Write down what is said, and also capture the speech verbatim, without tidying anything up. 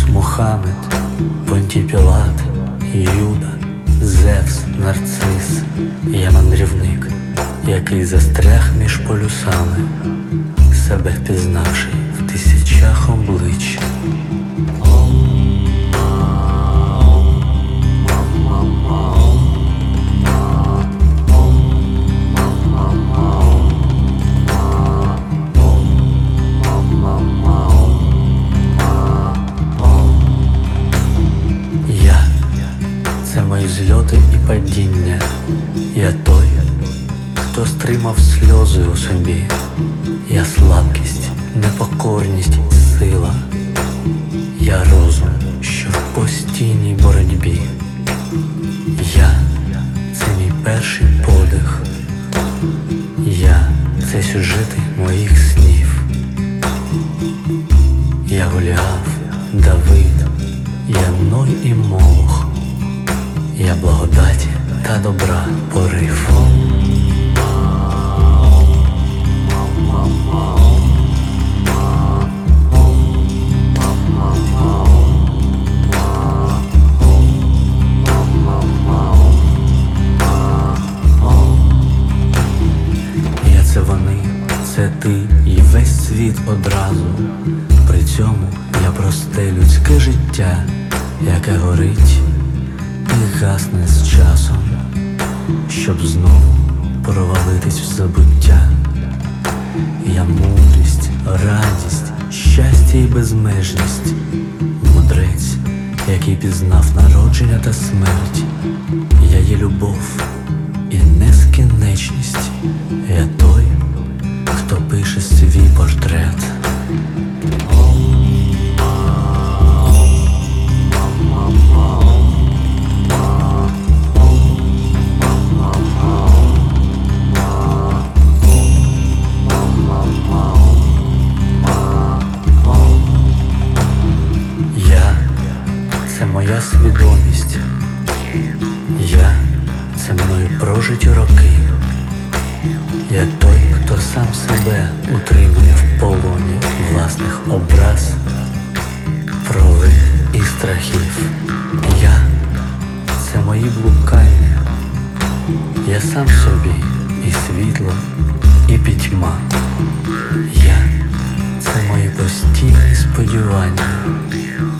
Ісус, Мухаммед, Понтій Пілат, Юда, Зевс, Нарцис. Я мандрівник, який застряг між полюсами, себе впізнавши в тисячах облич. Це мої зльоти і падіння. Я той, хто стримав сльози у собі. Я слабкість, непокорність, сила. Я розум, що в постійній боротьбі. Я – це мій перший подих. Я – це сюжети моїх снів. Я Голіаф, Давид, я Ной і Молох. Я благодаті та добра порив. Я це вони, це ти і весь світ одразу. При цьому я просте людське життя, яке горить і гасне з часом, щоб знову провалитись в забуття. Я мудрість, радість, щастя і безмежність. Мудрець, який пізнав народження та смерть. Я є любов і нескінченність. Я той, хто пише свій портрет. Це моя свідомість. Я – це мною прожиті роки. Я той, хто сам себе утримує в полоні власних образ, провин і страхів. Я – це мої блукання. Я сам собі і світло, і пітьма. Я – це мої постійні сподівання.